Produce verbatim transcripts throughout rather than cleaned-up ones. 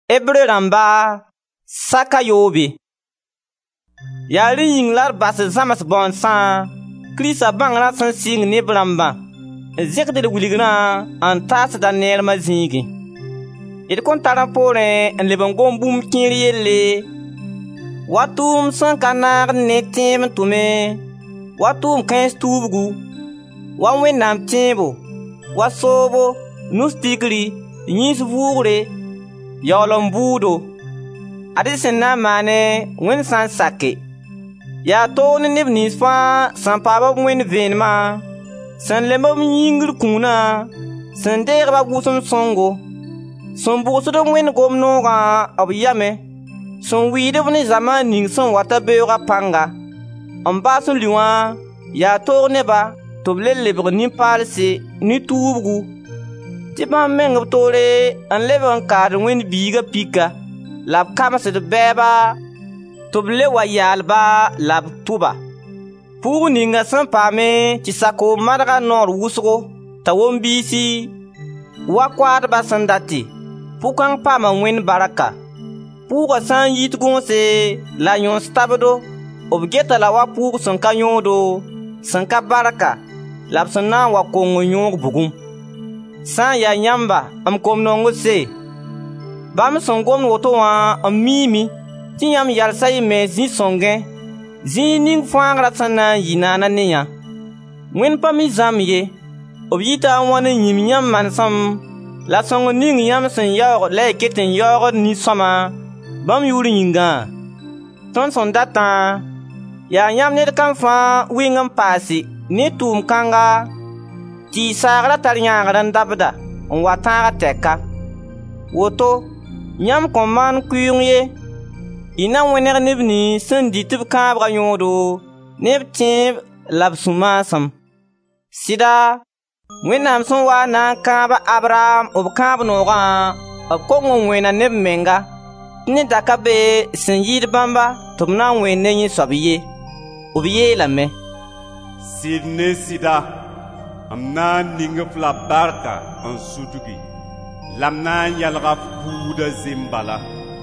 Hébreu rãmba saka yoobe. Yaa rẽ yĩng la d bas zãms bõonsã Kiristã bãngrã sẽn sɩng neb rãmbã n zẽkd d wilgrã n taasda neermã zĩigẽ. D kõn tar n poorẽ n leb n gom bũmb kẽer yelle. Wa tʋʋm sẽn ka naagd ne tẽeb n tʋme, wa tʋʋm kãens tuubgu, wa Wẽnnaam tẽebo, wa soobo, nus-tikri, yĩns vʋʋgre, yaool n buudo. Ad sẽn na n maane Wẽnd sã n sake. Yaa toog ne neb nins fãa sẽn paam b Wẽnd vẽenemã, sẽn lemb b yĩngr kũunã, sẽn deeg-ba wʋsem sõngo, sẽn bʋgsd Wẽnd gom-noogã b yame, sẽn wɩɩd-b ne zamaan ning sẽn wat beoogã pãnga. N baas n lʋ wã yaa toog neba tɩ b le lebg nin-paalse ne tuubgu, tɩ bãmb meng b toore n leb n kaad Wẽnd biigã pika, la b kamsd bɛɛba tɩ b le wa yaal-ba la b tʋba. Pʋʋg ninga sẽn paame tɩ sako madga noor wʋsgo t'a wom-biisi, wa koaadba sẽn date, pʋg-kãng paama Wẽnd barka. Pʋʋgã sã n yit gõose la yõos tabdo, b geta la wa pʋʋg sẽn ka yõodo, sẽn ka barka, la b sẽn na n wa kong n yõog bugum. Sã n yaa yãmba m kom-nong se, bãmb sẽn gomd woto wã n miime tɩ yãmb yalsa y me zĩ-sõngẽ, zĩig ning fãagrã sẽn na n yɩ naana ne yã. Wẽnd pa mi zãmb ye, b yita n wãn n yĩm yãmb manesem, la sõng ning yãmb sẽn yaoog la y ket n yaoogd nin-sõma bãmb yʋʋr yĩngã. Tõnd sẽn datã, yaa yãmb ned kam fãa wɩng n paase ne tʋʋm kãnga tɩ y saagrã tar yãagr n dabda n wa tãag tɛka. Woto, yãmb kõn maan kʋɩʋng ye, y na wẽneg neb nins sẽn dɩt b kãabga yõodo ne b tẽeb la b sũ-maasem. Sɩda, Wẽnnaam sẽn wa n na n kãab Abraham b kãab noogã, b kong n wẽna ne b menga, tɩ ne daka be sẽn yɩɩd bãmba tɩ b na n wẽn ne yẽ soab ye. B yeelame: Sɩd ne sɩda, m na n ning f la barka n sudgi, la m na n yalga f buudã zem bala.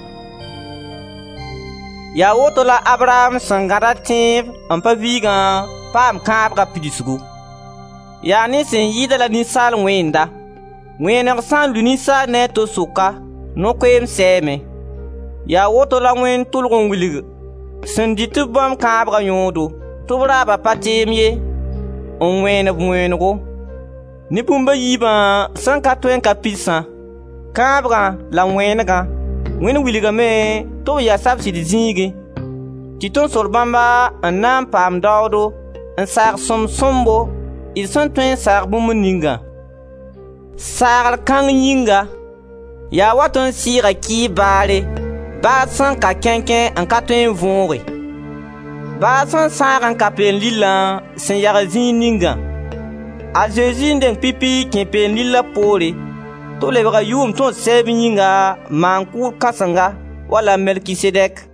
Yaa woto la Abraham sẽn gãda tẽeb n pa viigã paam kãabga pidsgu. Yaa ne sẽn yɩɩda la ninsaal wẽnda. Wẽeneg sã n lʋ ninsaal ne a to sʋka, no-koeem sɛɛme. Yaa woto la Wẽnd tʋlg n wilg sẽn dɩt b bãmb kãabga yõodo tɩ b raaba pa teem ye, n wẽen b wẽenego. Ne bũmba yiibã sẽn ka tõe n ka pidsã, kãabgã la wẽenegã, Wẽnd wilgame tɩ b ya sab-sɩd zĩigẽ, tɩ tõnd sor bãmba n na n paam daoodo n saag sõm-sõmbo d sẽn tõe n saag bũmb ningã. Saagr kãng yĩnga, yaa wa tõnd sɩɩga kɩɩ baare, baag sẽn ka kẽnkẽ n ka tõe n võoge. Baag sẽn sãag n ka peen lillã sẽn yag zĩig ningã. A Zeezi n deng pipi kẽ peen lillã poore, tɩ b lebga yʋʋm tõnd sɛɛb yĩnga maan-kʋʋd kãsenga wala Melkisedɛk.